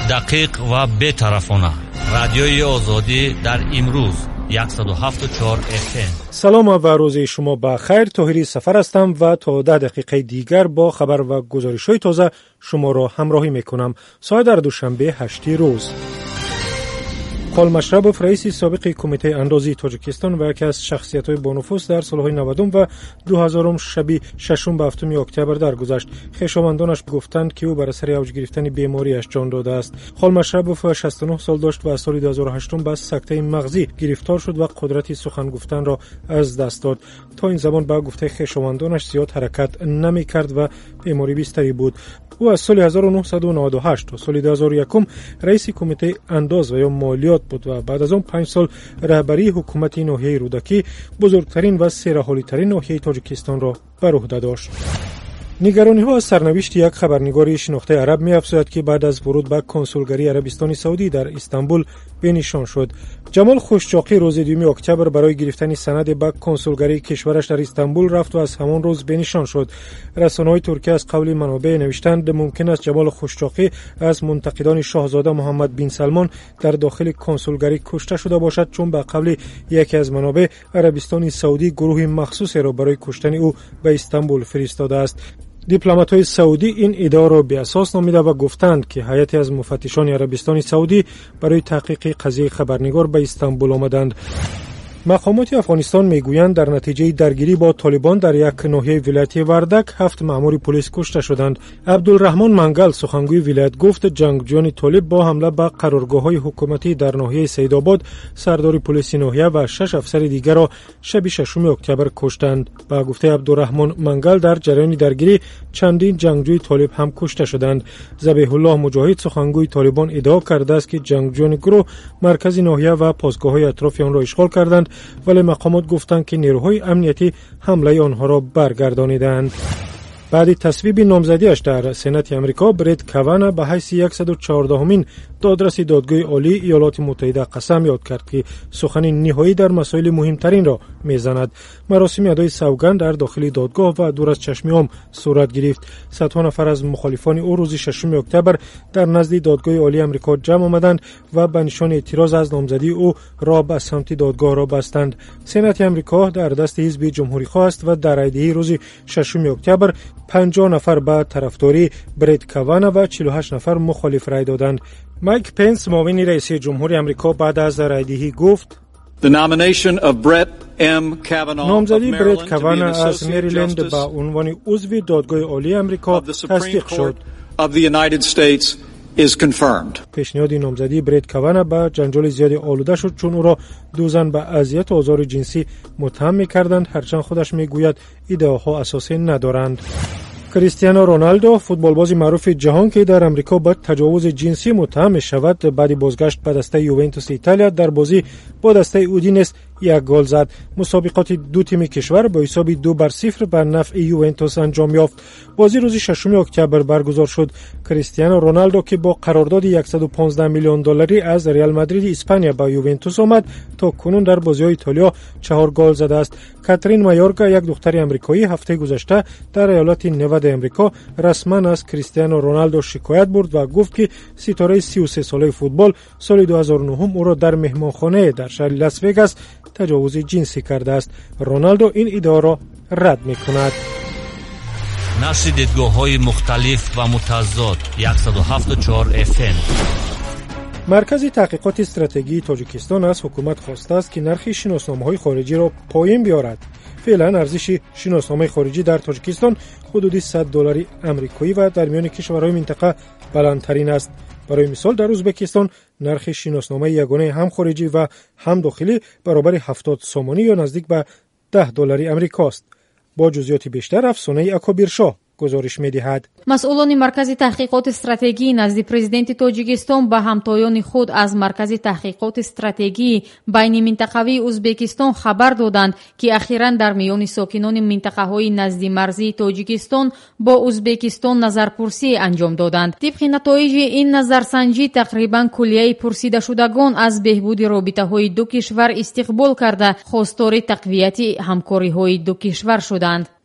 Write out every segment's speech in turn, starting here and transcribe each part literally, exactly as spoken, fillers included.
دقیق و بی‌طرفانه. رادیوی آزادی در امروز صد و هفت و چهار اف ام. سلام و روز شما بخیر. طاهری سفر هستم و تا ده دقیقه دیگر با خبر و گزارش‌های تازه شما را همراهی می‌کنم. ساعت در دوشنبه هشتم روز. خال مشربوف رئیس سابق کمیته اندازی تاجیکستان و یکی از شخصیت‌های با نفوذ در سال‌های نود و دو هزار شب ششم به هفتم اکتبر درگذشت. خویشاوندانش گفتند که او بر اثر اوج گرفتن بیماریش جان داده است. خال مشربوف شصت و نه سال داشت و سال دو هزار و هشت به سکته مغزی گرفتار شد و قدرت سخن گفتن را از دست داد. تا این زمان با گفته خویشاوندانش زیاد حرکت نمی‌کرد و بیماری بستری بود. او از سال هزار و نهصد و نود و هشت تا سال دو هزار و یک رئیس کمیته انداز و یا مالیات بود و بعد از آن پنج سال رهبری حکومت ناحیه رودکی بزرگترین و سرحالی‌ترین ناحیه تاجیکستان را بر عهده داشت. نگرانی ها از سرنوشت یک خبرنگار شناخته عرب می افزاید که بعد از ورود به کنسولگری عربستان سعودی در استانبول بنشان شد. جمال خوشچاقی روز دوم اکتبر برای گرفتن سند به کنسولگری کشورش در استانبول رفت و از همان روز بنشان شد. رسانه‌های ترکیه از قول منابع نوشتند ممکن است جمال خوشچاقی از منتقدان شاهزاده محمد بن سلمان در داخل کنسولگری کشته شده باشد، چون به قول یکی از منابع عربستان سعودی گروه مخصوصی را برای کشتن او به استانبول فرستاده است. دیپلمات‌های سعودی این ادعا را بی اساس نامیده و گفتند که هیئتی از مفتشان عربستان سعودی برای تحقیق قضیه خبرنگار به استانبول آمدند. مقامات افغانستان میگویند در نتیجه درگیری با طالبان در یک ناحیه ولایت وردک هفت مأمور پلیس کشته شدند. عبدالرحمن منگل سخنگوی ولایت گفت جنگجویان طالب با حمله به قرارگاه‌های حکومتی در ناحیه سیدآباد سردار پلیس ناحیه و شش افسر دیگر را شب ششم اکتبر کشتند. با گفته عبدالرحمن منگل در جریان درگیری چندین جنگجوی طالب هم کشته شدند. ذبیح الله مجاهد سخنگوی طالبان ادعا کرده است که جنگجویان گروه مرکز ناحیه و پاسگاه‌های اطراف آن را اشغال کردند، ولی مقامات گفتند که نیروهای امنیتی حمله آنها را برگردانیدند. بعد تصویب نامزدیش در سنات آمریکا، برت کاوانا به حیث صد و چهاردهمین دادرس دادگاه عالی ایالات متحده قسم یاد کرد که سخن نهایی در مسائل مهمترین را میزند. مراسم ادای سوگند در داخل دادگاه و دور از چشم عام صورت گرفت. صدها نفر از مخالفان او روز ششم اکتبر در نزد دادگاه عالی آمریکا جمع آمدند و به نشان اعتراض از نامزدی او راه به سمت دادگاه را بستند. سنات آمریکا در دست حزب جمهوری خواه است و در رأی‌دهی روز ششم اکتبر پنجاه نفر به طرفداری برت کاوانا و چهل و هشت نفر مخالف رای دادند. مایک پنس معاون رئیس جمهور آمریکا بعد از رای‌دهی گفت نامزدی برت کاوانا از مریلند به عنوان عضو دادگاه عالی آمریکا تصدیق شد. پیشنهاد نامزدی برت کاوانا به جنجال زیاد آلوده شد، چون او را دو زن به اذیت و آزار جنسی متهم می‌کردند، هرچند خودش می‌گوید ایده‌ها اساسی ندارند. کریستیانو رونالدو فوتبالباز معروف جهان که در امریکا با تجاوز جنسی متهم می‌شود، بعد بازگشت به دسته یوونتوس ایتالیا در بازی با دسته اودینس یک گل زد. مسابقات دو تیم کشور با حساب دو بر صفر بر نفع یوونتوس انجام یافت. بازی روز ششم اکتبر برگزار شد. کریستیانو رونالدو که با قرارداد صد و پانزده میلیون دلاری از ریال مادرید اسپانیا با یوونتوس آمد، تا کنون در بازی‌های ایتالیا چهار گل زده است. کاترین مایورگا، یک دختر آمریکایی، هفته گذشته در ایالات نوادا آمریکا رسما از کریستیانو رونالدو شکایت برد و گفت که ستاره سی و سه ساله فوتبال سال دو هزار و نه او را در مهمانخانه در شهر لاس وگاس تجاوز جنسی کرده است. رونالدو این ادعا را رد می‌کند. نشر دیدگاه‌های مختلف و متضاد صد و هفت و چهار اف ام. مرکز تحقیقات استراتژی تاجیکستان از حکومت خواسته است که نرخ شناسنامه‌های خارجی را پایین بیارد. فعلا ارزش شناسنامه خارجی در تاجیکستان حدود صد دلار آمریکایی و در میان کشورهای منطقه بلندترین است. برای مثال در ازبکستان نرخ شناسنامه یگانه هم خارجی و هم داخلی برابر هفتاد سومانی یا نزدیک به ده دلار آمریکاست. با جزئیات بیشتر افسانه اکابرشاه گزارش می‌دهد. مسئولان مرکز تحقیقات استراتژی نزد پرزیدنت تاجیکستان به همتایان خود از مرکز تحقیقات استراتژی بین منطقوی ازبکستان خبر دادند که اخیراً در میان ساکنان منطقه‌های نزد مرزی تاجیکستان با ازبکستان نظرپرسی انجام دادند. طبق نتایج این نظرسنجی تقریباً کلیه پرسیده شدگان از بهبود رابطه‌های دو کشور استقبال کرده خواستار تقویت همکاری‌های دو کشور شدند.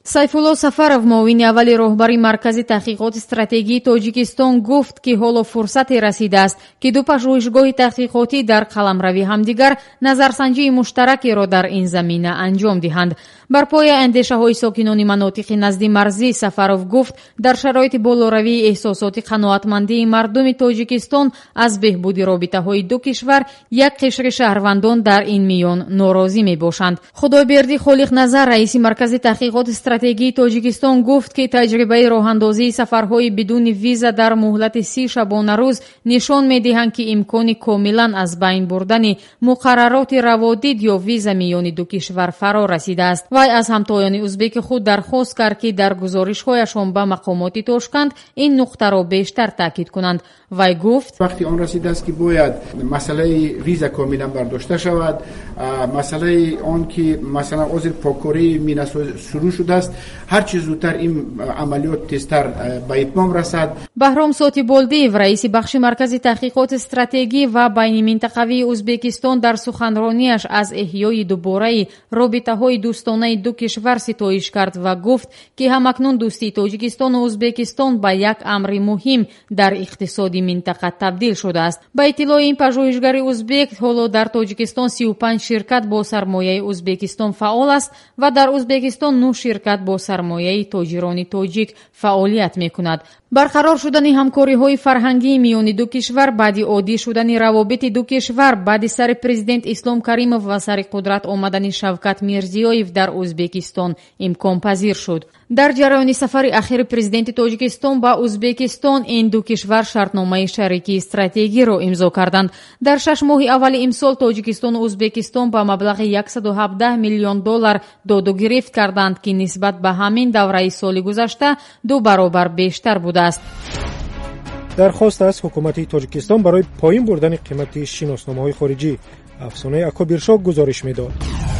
сайфулло сафаров муовини аввали роҳбари маркази таҳқиқоти стратегии тоҷикистон гуфт ки ҳоло фурсате расидааст ки ду пажӯҳишгоҳи таҳқиқотӣ дар қаламрави ҳамдигар назарсанҷии муштаракеро дар ин замина анҷом диҳанд. бар пояи андешаҳои сокинони манотиқи назди марзӣ сафаров гуфт дар шароити болоравии эҳсосоти қаноатмандии мардуми тоҷикистон аз беҳбуди робитаҳои ду кишвар як қишри шаҳрвандон дар ин миён норозӣ мебошанд. худойберди холиқназар раиси маркази таҳқиқоти стратегии тоҷикистон гуфт ки таҷрибаи роҳандозии сафарҳои бидуни виза дар муҳлати си шабона рӯз нишон медиҳанд ки имкони комилан аз байн бурдани муқаррароти раводид ё виза миёни ду кишвар фаро расидааст. вай аз ҳамтоёни узбеки худ дархост кард ки дар гузоришҳояшон ба мақомоти Тошканд ин нуқтаро бештар таъкид кунанд. вай гуфт вақти он расидааст ки бояд масъалаи виза комилан бардошта шавад, масъалаи он ки масалан озир покории мина шурӯъ шудааст, ҳар чӣ зудтар ин амалиёт тезтар ба итмом расад. баҳром сотиболдиев раиси бахши маркази таҳқиқоти стратегӣ ва байниминтақавии Узбекистон дар суханрониаш аз эҳёи дубораи робитаҳои дӯстонаи ду кишвар ситоиш кард ва гуфт ки ҳамакнун дӯстии Тоҷикистону Узбекистон ба як амри муҳим дар иқтисоди минтақа табдил шудааст. ба иттилои ин пажӯҳишгари узбек ҳоло дар Тоҷикистон сию панҷ ширкат бо сармояи Узбекистон фаъол аст ва дар Узбекистон нӯҳ ширкат бо сармояи тоҷирони тоҷик фаъолият мекунад. барқарор шудани ҳамкориҳои фарҳангии миёни ду кишвар баъди оддӣ шудани равобити ду кишвар баъди сари президент Ислом Каримов ва сари қудрат омадани Шавкат Мирзиёев дар Узбекистон имконпазир шуд. дар ҷараёни сафари ахири президенти Тоҷикистон ба Узбекистон ин ду кишвар шартномаи шарикии стратегиро имзо карданд. дар шаш моҳи аввали имсол Тоҷикистону Узбекистон ба маблағи яксаду ҳабдаҳ миллион доллар доду гирифт карданд ки нисбат ба ҳамин давраи соли гузашта ду баробар бештар будааст. дархост аз ҳукумати Тоҷикистон барои поин бурдани қимати шиносномаҳои хориҷӣ. афсонаи Акобиршо гузориш медод.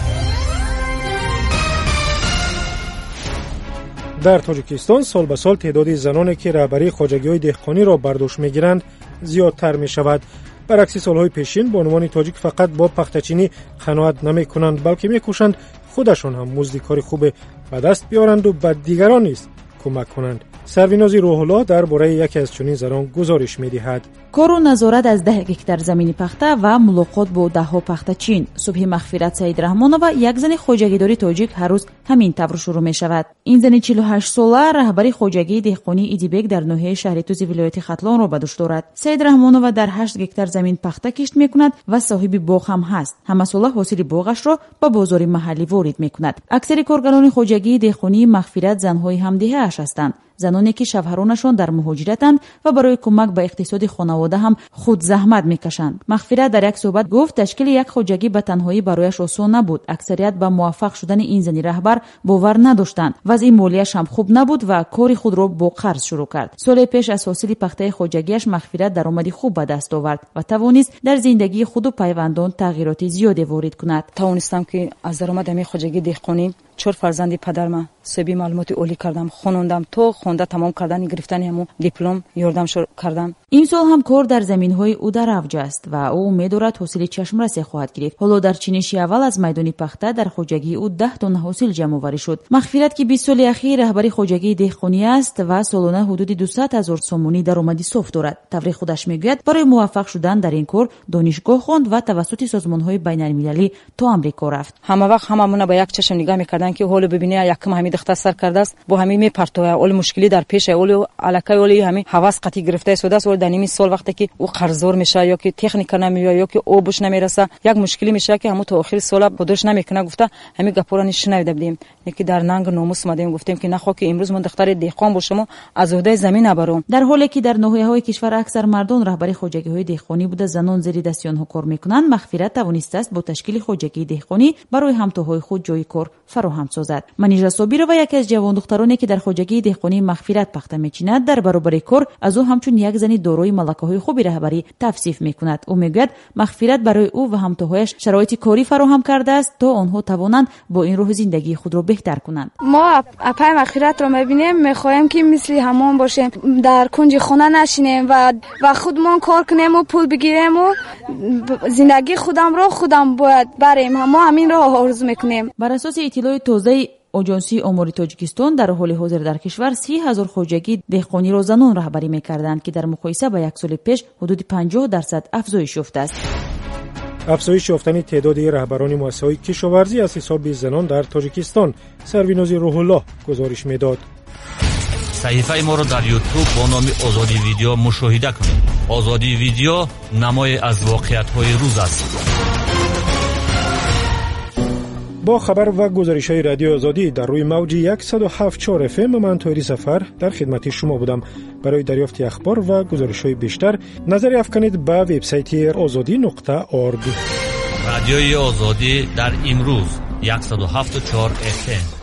дар Тоҷикистон сол ба сол теъдоди заноне ки раҳбарии хоҷагиҳои деҳқониро бар дӯш мегиранд зиёдтар мешавад. баръакси солҳои пешин бонувони тоҷик фақат бо пахтачинӣ қаноат намекунанд, балки мекӯшанд худашон ҳам музди кори хубе ба даст биёранду ба дигарон низ кӯмак кунанд. сарвинози рӯҳулло дар бораи яке аз чунин занон гузориш медиҳад. кору назорат аз даҳ гектар замини пахта ва мулоқот бо даҳҳо пахтачин. субҳи мағфират Саидраҳмонова, як зани хоҷагидори тоҷик, ҳар рӯз ҳамин тавр шурӯъ мешавад. ин зани чилу ҳашт сола раҳбари хоҷагии деҳқонии Идибек дар ноҳияи шаҳри Тузи вилояти Хатлонро ба дӯш дорад. Саидраҳмонова дар ҳашт гектар замин пахта кишт мекунад ва соҳиби боғ ҳам ҳаст. ҳамасола ҳосили боғашро ба бозори маҳаллӣ ворид мекунад. аксари коргарони хоҷагии деҳқонии мағфират занҳои ҳамдиҳааш ҳастанд. заноне ки шавҳаронашон дар муҳоҷиратанд ва барои кӯмак ба иқтисоди хонавода ҳам худ заҳмат мекашанд. мағфират дар як суҳбат гуфт ташкили як хоҷагӣ ба танҳоӣ барояш осон набуд. аксарият ба муваффақ шудани ин зани раҳбар бовар надоштанд. вазъи молияш ҳам хуб набуд ва кори худро бо қарз шурӯъ кард. соли пеш аз ҳосили пахтаи хоҷагиаш мағфират даромади хуб ба даст овард ва тавонист дар зиндагии худу пайвандон тағйироти зиёде ворид кунад. тавонистам ки аз даромади ҳамин хоҷагии деҳқонӣ чор фарзанди падарма соҳиби маълумоти олӣ кардам, хонондам, то хонда тамом кардани гирифтани ҳамон диплом ёрдам кардам. имсол ҳам кор дар заминҳои ӯ дар авҷ аст ва ӯ умед дорад ҳосили чашмрасе хоҳад гирифт. ҳоло дар чиниши аввал аз майдони пахта дар хоҷагии ӯ даҳ тонна ҳосил ҷамъоварӣ шуд. мағфират ки бист соли ахир раҳбари хоҷагии деҳқонӣ аст ва солона ҳудуди дусад ҳазор сомонӣ даромади соф дорад. таври худаш мегӯяд барои муваффақ шудан дар ин кор донишгоҳ хонд ва тавассути созмонҳои байналмилалӣ то амрико рафт. ҳама вақт ҳамамона ба як чашм нигоҳ мекарданд ки ҳоло бибини якм ҳамин духтар сар кардааст, бо ҳамин мепартоя, оли мушкилӣ дар пеша, оли алакай оли ҳамин ҳавас қатъи гирифта истодааст. оли дар ними сол вақте ки ӯ қарздор мешава ё ки техника намеояд ё ки обуш намераса, як мушкилӣ мешава ки ҳамон то охири сола подош намекунад. гуфта ҳамин гапора ни шунавида будем, ки дар нанг номус омадем, гуфтем ки нахо ки имрӯз мон духтари деҳқон бошем, аз оҳдаи замин набаром. дар ҳоле ки дар ноҳияҳои кишвар аксар мардон раҳбари хоҷагиҳои деҳқонӣ буда занон зери дасти онҳо кор мекунанд, мағфират тавонистааст бо ташкили хоҷагии деҳқонӣ барои ҳамтоҳои худ ҷойи кор фароҳам созад. манижа собирова, яке аз ҷавондухтароне ки дар хоҷагии деҳқонии мағфират пахта мечинад, дар баробари кор аз ӯ ҳамчун як зани дорои малакаҳои хуби раҳбарӣ тавсиф мекунад. ӯ мегӯяд мағфират барои ӯ ва ҳамтоҳояш шароити корӣ фароҳам кардааст то онҳо тавонанд бо ин роҳ зиндагии худро беҳтар кунанд. мо апай мағфиратро мебинем, мехоҳем ки мисли ҳамон бошем, дар кунҷи хона нашинем ва ва худмон кор кунем ӯ пул бигирем ӯ зиндагии худамро худам бояд барем. ҳамо ҳаминро орзу мекунем. бар асоси иттилои тозаи اجنسی امور تاجیکستان در حال حاضر در کشور سی هزار خوجگی دهقانی را زنان رهبری می‌کردند که در مقایسه با یک سال پیش حدود پنجاه درصد افزایش یافته است. افزایش یافتن تعداد رهبران مؤسسه‌های کشاورزی از حساب زنان در تاجیکستان، سرویناز روح الله گزارش می‌داد. صحیفه ما را در یوتیوب با نام آزادی ویدیو مشاهده کنید. آزادی ویدیو نمای از واقعیت‌های روز است. با خبر و گزارش‌های رادیو آزادی در روی موج صد و هفت و چهار اف ام من طاهری سفر در خدمت شما بودم. برای دریافت اخبار و گزارش‌های بیشتر نظر افکنید به وبسایت آزادی نقطه اورگ. رادیوی آزادی در امروز صد و هفت و چهار اف ام.